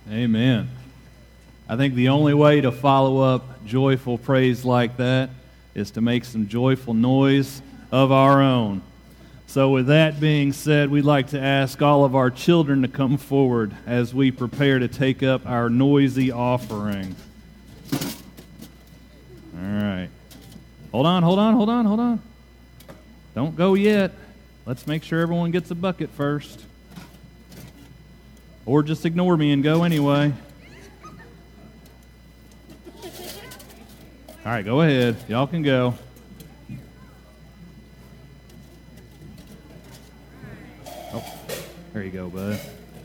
Amen. I think the only way to follow up joyful praise like that is to make some joyful noise of our own. So with that being said, we'd like to ask all of our children to come forward as we prepare to take up our noisy offering. All right. Hold on. Don't go yet. Let's make sure everyone gets a bucket first. Or just ignore me and go anyway. All right, go ahead. Y'all can go. Oh, there you go, bud.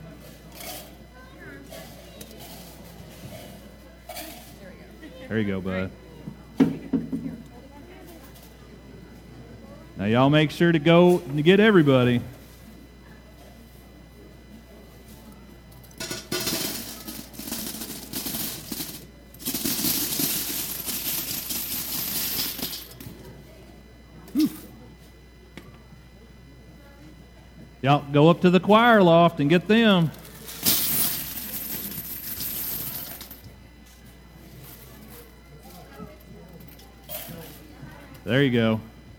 There you go, bud. Now, y'all make sure to go and get everybody. Y'all go up to the choir loft and get them. There you go.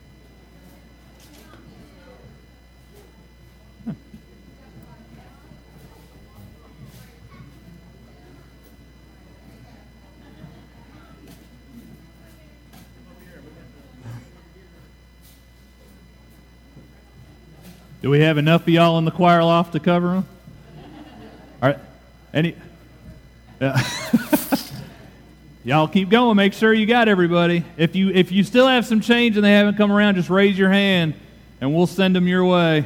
Do we have enough of y'all in the choir loft to cover them? All right. Y'all keep going. Make sure you got everybody. If you still have some change and they haven't come around, just raise your hand and we'll send them your way.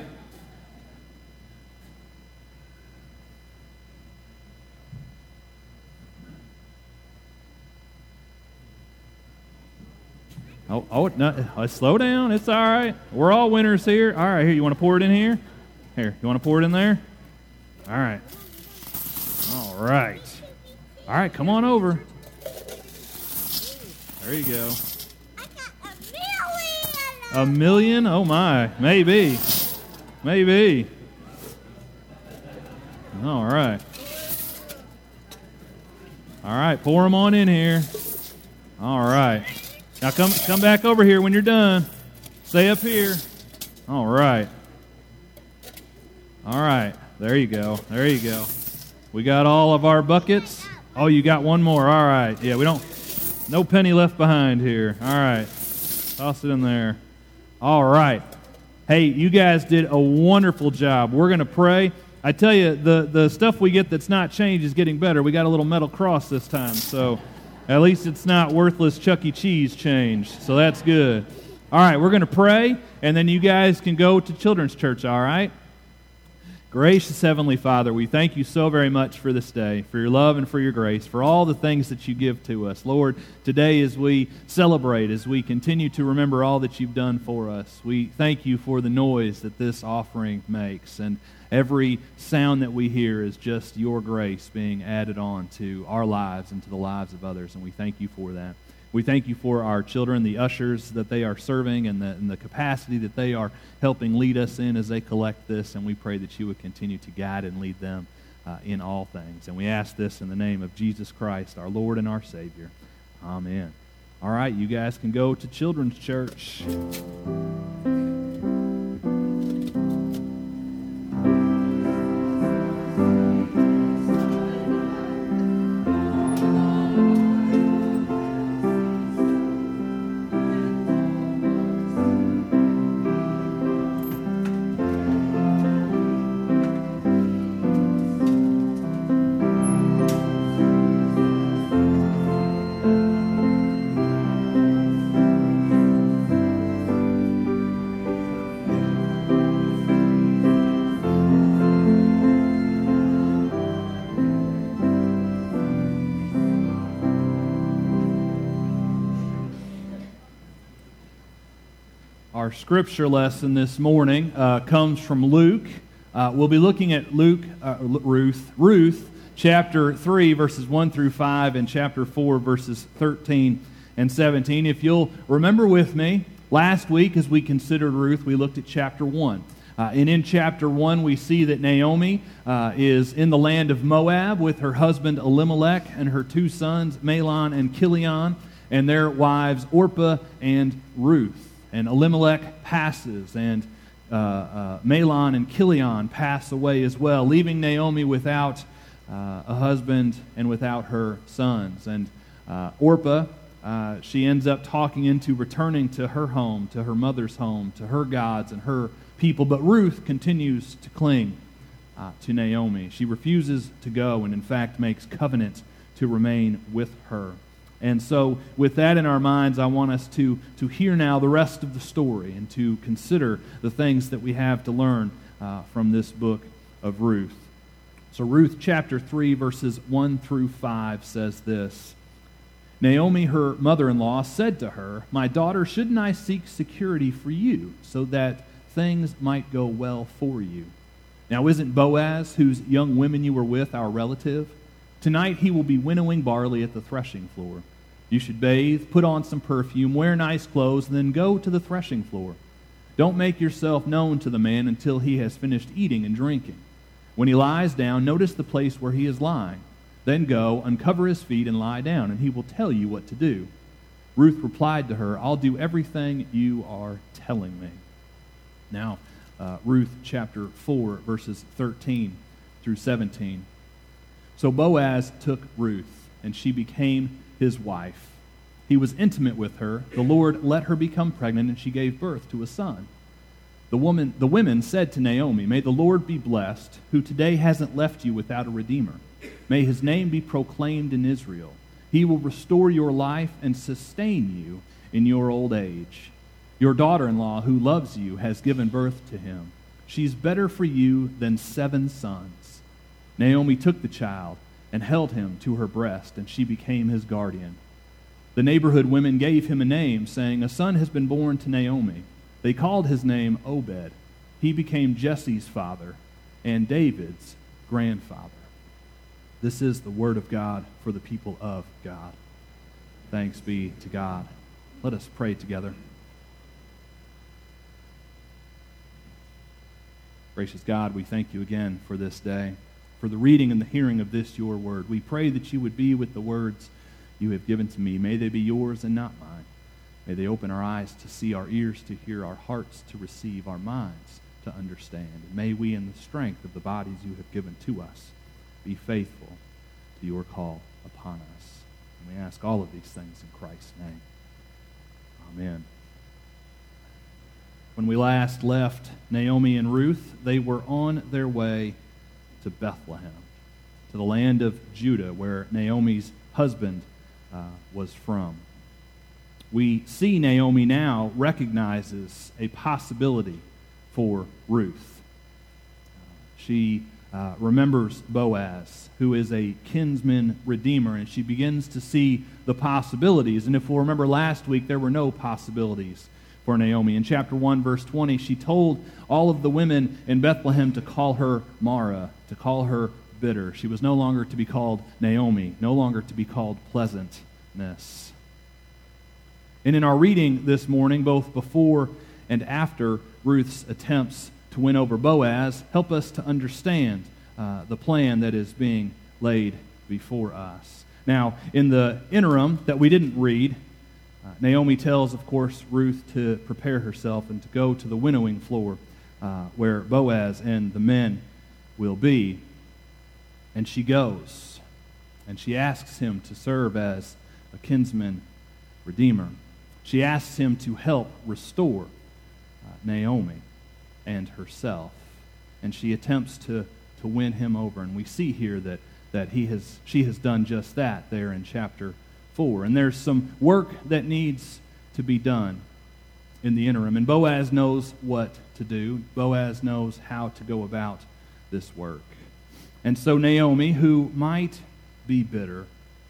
No, slow down. It's all right. We're all winners here. All right, here, you want to pour it in here? Here, you want to pour it in there? All right. All right. All right, come on over. There you go. I got $1 million. $1 million? Oh, my. Maybe. All right. All right, pour them on in here. All right. Now come back over here when you're done. Stay up here. All right. All right. There you go. We got all of our buckets. Oh, you got one more. All right. Yeah, no penny left behind here. All right. Toss it in there. All right. Hey, you guys did a wonderful job. We're going to pray. I tell you, the stuff we get that's not changed is getting better. We got a little metal cross this time, so at least it's not worthless Chuck E. Cheese change, so that's good. All right, we're going to pray, and then you guys can go to Children's Church, all right? Gracious Heavenly Father, we thank you so very much for this day, for your love and for your grace, for all the things that you give to us. Lord, today as we celebrate, as we continue to remember all that you've done for us, we thank you for the noise that this offering makes, and every sound that we hear is just your grace being added on to our lives and to the lives of others, and we thank you for that. We thank you for our children, the ushers that they are serving, and the capacity that they are helping lead us in as they collect this, and we pray that you would continue to guide and lead them in all things. And we ask this in the name of Jesus Christ, our Lord and our Savior. Amen. All right, you guys can go to Children's Church. Our scripture lesson this morning comes from Luke. We'll be looking at Ruth, chapter 3, verses 1 through 5, and chapter 4, verses 13 and 17. If you'll remember with me, last week as we considered Ruth, we looked at chapter 1. And in chapter 1, we see that Naomi is in the land of Moab with her husband Elimelech and her two sons, Mahlon and Chilion, and their wives Orpah and Ruth. And Elimelech passes, and Mahlon and Chilion pass away as well, leaving Naomi without a husband and without her sons. And Orpah, she ends up talking into returning to her home, to her mother's home, to her gods and her people. But Ruth continues to cling to Naomi. She refuses to go and, in fact, makes covenant to remain with her. And so, with that in our minds, I want us to hear now the rest of the story and to consider the things that we have to learn from this book of Ruth. So Ruth chapter 3, verses 1 through 5 says this. Naomi, her mother-in-law, said to her, "My daughter, shouldn't I seek security for you so that things might go well for you? Now isn't Boaz, whose young women you were with, our relative? Tonight he will be winnowing barley at the threshing floor. You should bathe, put on some perfume, wear nice clothes, and then go to the threshing floor. Don't make yourself known to the man until he has finished eating and drinking. When he lies down, notice the place where he is lying. Then go, uncover his feet, and lie down, and he will tell you what to do." Ruth replied to her, "I'll do everything you are telling me." Now, Ruth chapter 4, verses 13 through 17. So Boaz took Ruth, and she became his wife. He was intimate with her. The Lord let her become pregnant, and she gave birth to a son. The women said to Naomi, "May the Lord be blessed, who today hasn't left you without a redeemer. May his name be proclaimed in Israel. He will restore your life and sustain you in your old age. Your daughter-in-law, who loves you, has given birth to him. She's better for you than 7 sons." Naomi took the child and held him to her breast, and she became his guardian. The neighborhood women gave him a name, saying, "A son has been born to Naomi." They called his name Obed. He became Jesse's father and David's grandfather. This is the word of God for the people of God. Thanks be to God. Let us pray together. Gracious God, we thank you again for this day, for the reading and the hearing of this, your word. We pray that you would be with the words you have given to me. May they be yours and not mine. May they open our eyes to see, our ears to hear, our hearts to receive, our minds to understand. And may we, in the strength of the bodies you have given to us, be faithful to your call upon us. And we ask all of these things in Christ's name. Amen. When we last left Naomi and Ruth, they were on their way to Bethlehem, to the land of Judah, where Naomi's husband was from. We see Naomi now recognizes a possibility for Ruth. She remembers Boaz, who is a kinsman redeemer, and she begins to see the possibilities. And if we'll remember last week, there were no possibilities for Naomi. In chapter 1, verse 20, she told all of the women in Bethlehem to call her Mara, to call her bitter. She was no longer to be called Naomi, no longer to be called pleasantness. And in our reading this morning, both before and after Ruth's attempts to win over Boaz, help us to understand the plan that is being laid before us. Now, in the interim that we didn't read, Naomi tells, of course, Ruth to prepare herself and to go to the winnowing floor where Boaz and the men will be. And she goes, and she asks him to serve as a kinsman redeemer. She asks him to help restore Naomi and herself. And she attempts to win him over. And we see here that she has done just that there in chapter 4. And there's some work that needs to be done in the interim. And Boaz knows what to do. Boaz knows how to go about this work. And so Naomi, who might be bitter,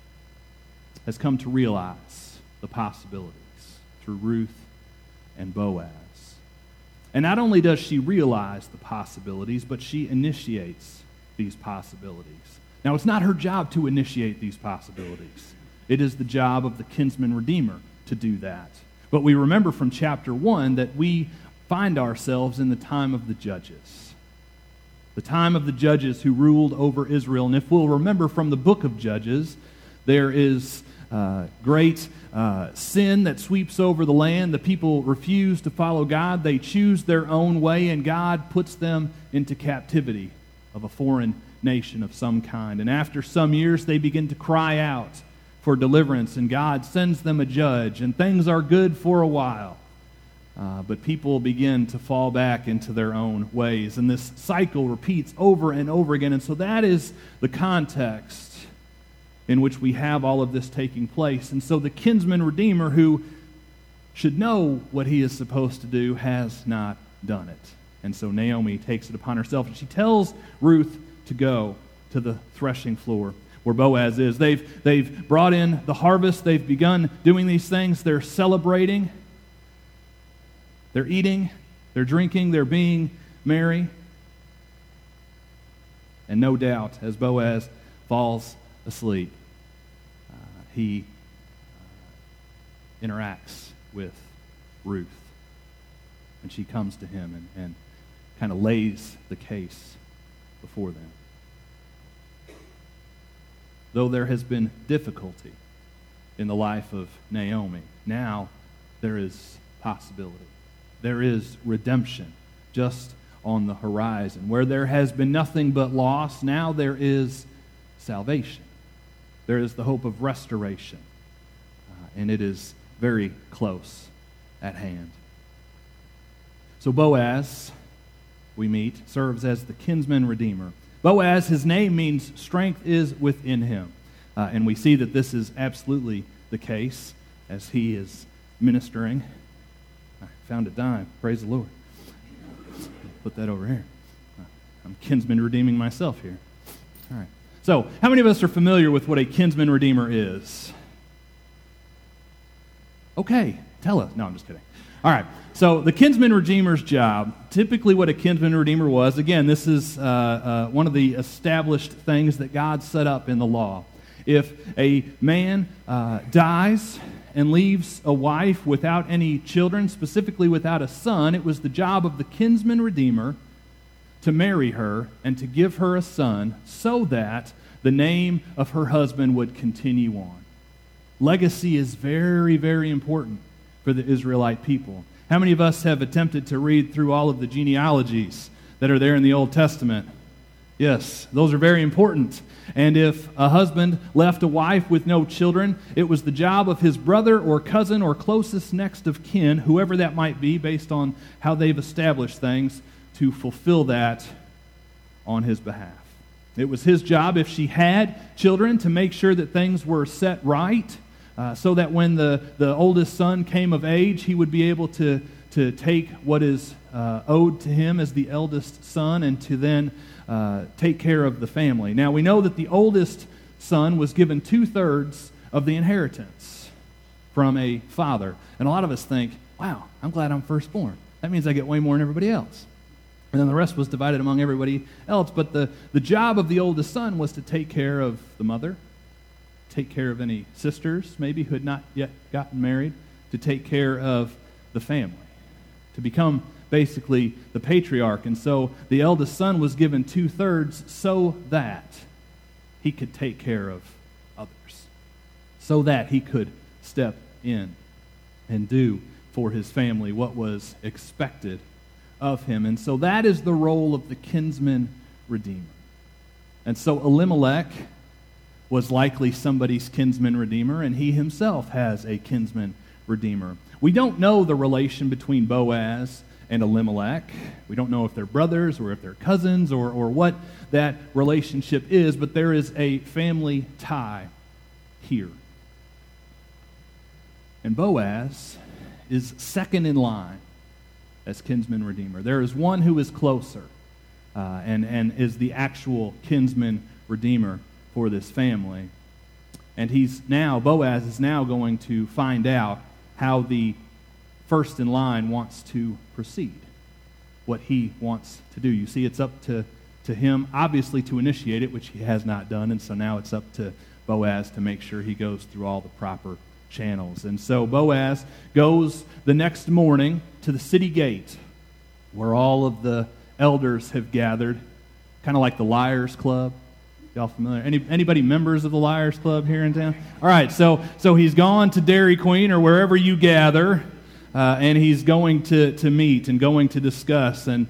has come to realize the possibilities through Ruth and Boaz. And not only does she realize the possibilities, but she initiates these possibilities. Now, it's not her job to initiate these possibilities. It is the job of the kinsman redeemer to do that. But we remember from chapter 1 that we find ourselves in the time of the judges. The time of the judges who ruled over Israel. And if we'll remember from the book of Judges, there is great sin that sweeps over the land. The people refuse to follow God. They choose their own way, and God puts them into captivity of a foreign nation of some kind. And after some years, they begin to cry out for deliverance, and God sends them a judge, and things are good for a while. But people begin to fall back into their own ways, and this cycle repeats over and over again. And so that is the context in which we have all of this taking place. And so the kinsman redeemer, who should know what he is supposed to do, has not done it. And so Naomi takes it upon herself, and she tells Ruth to go to the threshing floor where Boaz is. They've brought in the harvest. They've begun doing these things. They're celebrating. They're eating, they're drinking, they're being merry. And no doubt, as Boaz falls asleep, he interacts with Ruth. And she comes to him and kind of lays the case before them. Though there has been difficulty in the life of Naomi, now there is possibility. There is redemption just on the horizon. Where there has been nothing but loss, now there is salvation. There is the hope of restoration. And it is very close at hand. So Boaz, we meet, serves as the kinsman redeemer. Boaz, his name means strength is within him. And we see that this is absolutely the case as he is ministering. I found a dime. Praise the Lord. Put that over here. I'm kinsman redeeming myself here. All right. So, how many of us are familiar with what a kinsman redeemer is? Okay, tell us. No, I'm just kidding. All right. So, the kinsman redeemer's job, typically what a kinsman redeemer was, again, this is one of the established things that God set up in the law. If a man dies and leaves a wife without any children, specifically without a son, it was the job of the kinsman redeemer to marry her and to give her a son so that the name of her husband would continue on. Legacy is very, very important for the Israelite people. How many of us have attempted to read through all of the genealogies that are there in the Old Testament? Yes, those are very important. And if a husband left a wife with no children, it was the job of his brother or cousin or closest next of kin, whoever that might be, based on how they've established things, to fulfill that on his behalf. It was his job, if she had children, to make sure that things were set right, so that when the oldest son came of age, he would be able to take what is owed to him as the eldest son and to then take care of the family. Now, we know that the oldest son was given 2/3 of the inheritance from a father. And a lot of us think, wow, I'm glad I'm firstborn. That means I get way more than everybody else. And then the rest was divided among everybody else. But the job of the oldest son was to take care of the mother, take care of any sisters, maybe, who had not yet gotten married, to take care of the family, to become basically the patriarch. And so the eldest son was given 2/3 so that he could take care of others, so that he could step in and do for his family what was expected of him. And so that is the role of the kinsman redeemer. And so Elimelech was likely somebody's kinsman redeemer, and he himself has a kinsman redeemer. We don't know the relation between Boaz and Elimelech. We don't know if they're brothers or if they're cousins or what that relationship is, but there is a family tie here. And Boaz is second in line as kinsman redeemer. There is one who is closer and is the actual kinsman redeemer for this family. And Boaz is now going to find out how the first in line wants to proceed, what he wants to do. You see, it's up to him, obviously, to initiate it, which he has not done, and so now it's up to Boaz to make sure he goes through all the proper channels. And so Boaz goes the next morning to the city gate where all of the elders have gathered, kind of like the Liars Club. Y'all familiar? Anybody members of the Liars Club here in town? All right, so he's gone to Dairy Queen or wherever you gather, and he's going to meet and going to discuss. And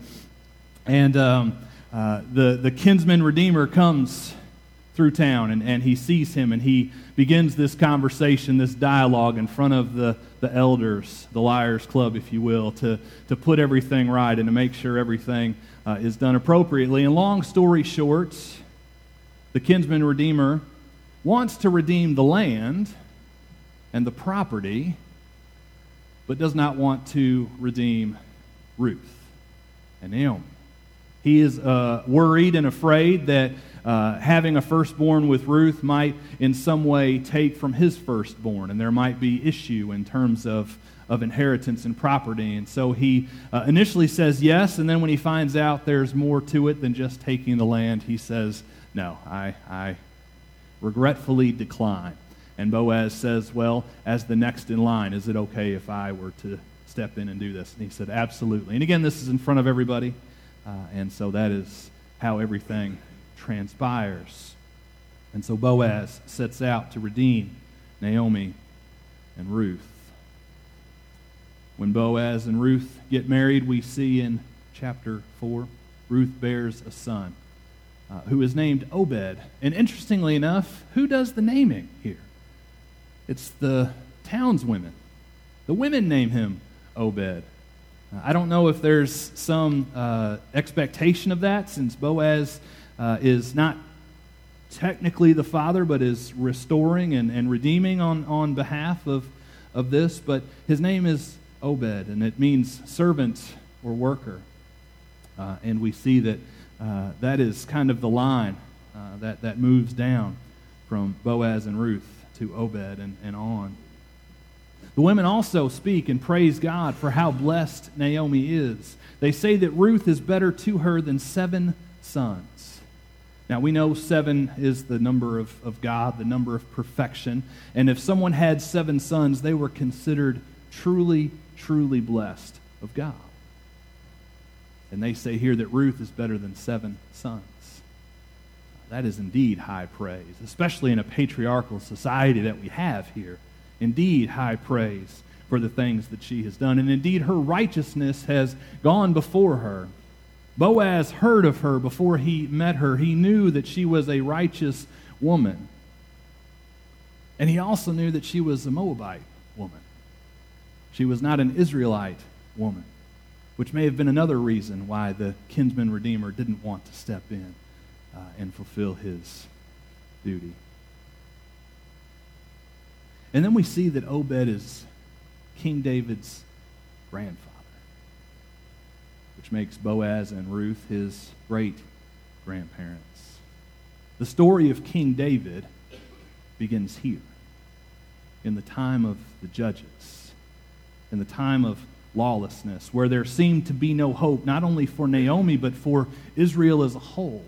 the kinsman redeemer comes through town, and he sees him, and he begins this conversation, this dialogue in front of the elders, the Liars Club, if you will, to put everything right and to make sure everything is done appropriately. And long story short, the kinsman redeemer wants to redeem the land and the property, but does not want to redeem Ruth and Naomi. He is worried and afraid that having a firstborn with Ruth might in some way take from his firstborn, and there might be issue in terms of inheritance and property. And so he initially says yes, and then when he finds out there's more to it than just taking the land, he says, no, I regretfully decline. And Boaz says, well, as the next in line, is it okay if I were to step in and do this? And he said, absolutely. And again, this is in front of everybody, and so that is how everything transpires. And so Boaz sets out to redeem Naomi and Ruth. When Boaz and Ruth get married, we see in chapter 4, Ruth bears a son who is named Obed. And interestingly enough, who does the naming here? It's the townswomen. The women name him Obed. I don't know if there's some expectation of that, since Boaz is not technically the father, but is restoring and redeeming on behalf of this. But his name is Obed, and it means servant or worker. And we see that that is kind of the line that moves down from Boaz and Ruth to Obed and on. The women also speak and praise God for how blessed Naomi is. They say that Ruth is better to her than 7 sons. Now, we know 7 is the number of God, the number of perfection. And if someone had 7 sons, they were considered truly, truly blessed of God. And they say here that Ruth is better than 7 sons. That is indeed high praise, especially in a patriarchal society that we have here. Indeed, high praise for the things that she has done. And indeed, her righteousness has gone before her. Boaz heard of her before he met her. He knew that she was a righteous woman. And he also knew that she was a Moabite woman. She was not an Israelite woman, which may have been another reason why the kinsman redeemer didn't want to step in and fulfill his duty. And then we see that Obed is King David's grandfather, which makes Boaz and Ruth his great-grandparents. The story of King David begins here, in the time of the judges, in the time of lawlessness, where there seemed to be no hope, not only for Naomi, but for Israel as a whole.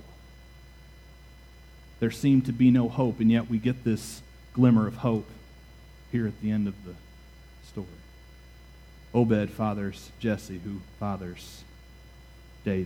There seemed to be no hope, and yet we get this glimmer of hope here at the end of the story. Obed fathers Jesse, who fathers David.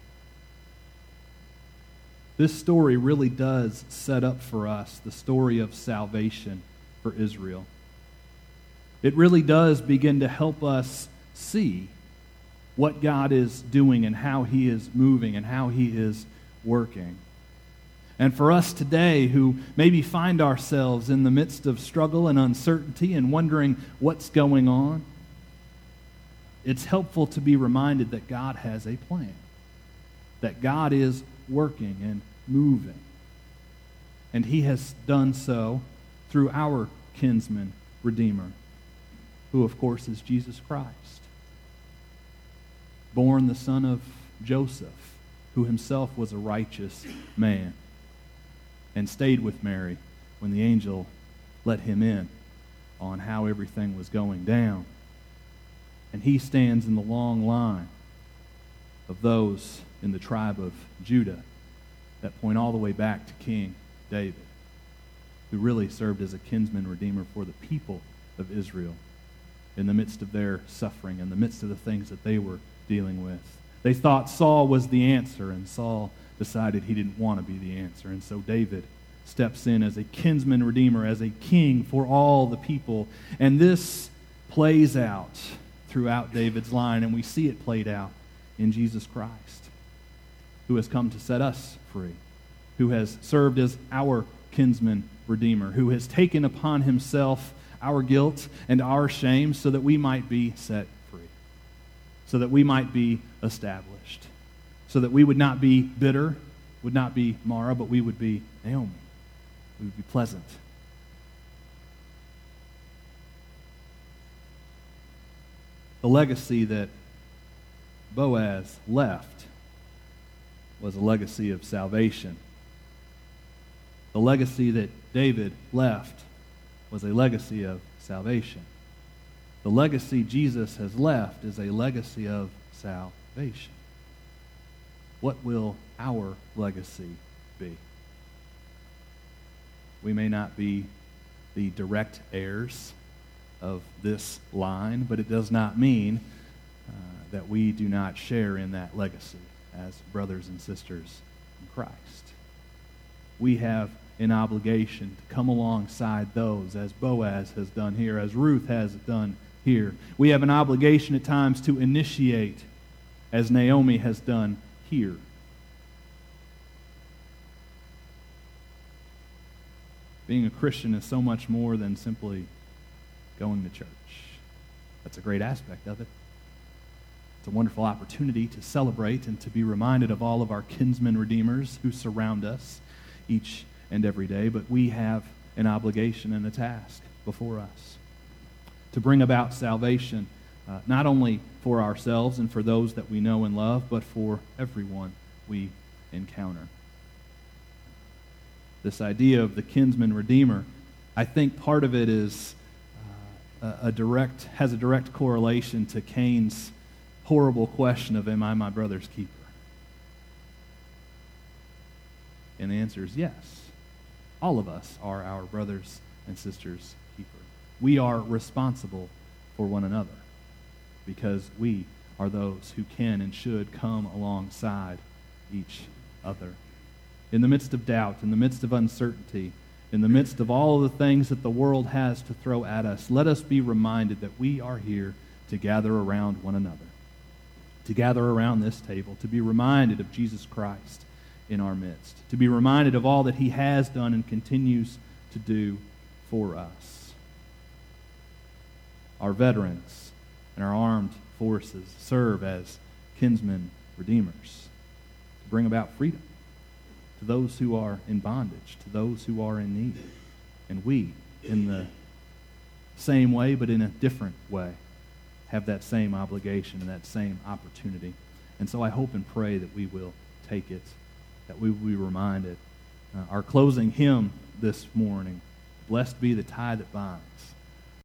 This story really does set up for us the story of salvation for Israel. It really does begin to help us see what God is doing and how He is moving and how He is working. And for us today who maybe find ourselves in the midst of struggle and uncertainty and wondering what's going on, it's helpful to be reminded that God has a plan, that God is working and moving. And He has done so through our kinsman redeemer, who of course is Jesus Christ, born the son of Joseph, who himself was a righteous man, and stayed with Mary when the angel let him in on how everything was going down. And he stands in the long line of those in the tribe of Judah that point all the way back to King David, who really served as a kinsman redeemer for the people of Israel in the midst of their suffering, in the midst of the things that they were dealing with. They thought Saul was the answer, and Saul decided he didn't want to be the answer. And so David steps in as a kinsman redeemer, as a king for all the people. And this plays out throughout David's line, and we see it played out in Jesus Christ, who has come to set us free, who has served as our kinsman redeemer, who has taken upon himself our guilt and our shame so that we might be set free, so that we might be established, so that we would not be bitter, would not be Mara, but we would be Naomi. We would be pleasant. The legacy that Boaz left was a legacy of salvation. The legacy that David left was a legacy of salvation. The legacy Jesus has left is a legacy of salvation. What will our legacy be? We may not be the direct heirs of this line, but it does not mean that we do not share in that legacy as brothers and sisters in Christ. We have an obligation to come alongside those, as Boaz has done here, as Ruth has done here. We have an obligation at times to initiate, as Naomi has done here. Being a Christian is so much more than simply going to church. That's a great aspect of it. It's a wonderful opportunity to celebrate and to be reminded of all of our kinsmen redeemers who surround us each and every day, but we have an obligation and a task before us to bring about salvation, not only for ourselves and for those that we know and love, but for everyone we encounter. This idea of the kinsman redeemer, I think part of it is has a direct correlation to Cain's horrible question of, am I my brother's keeper? And the answer is yes. All of us are our brothers and sisters' keeper. We are responsible for one another because we are those who can and should come alongside each other. In the midst of doubt, in the midst of uncertainty, in the midst of all of the things that the world has to throw at us, let us be reminded that we are here to gather around one another, to gather around this table, to be reminded of Jesus Christ in our midst, to be reminded of all that he has done and continues to do for us. Our veterans and our armed forces serve as kinsmen redeemers to bring about freedom to those who are in bondage, to those who are in need. And we, in the same way but in a different way, have that same obligation and that same opportunity. And so I hope and pray that we will take it, that we will be reminded. Our closing hymn this morning, Blessed Be the Tie That Binds.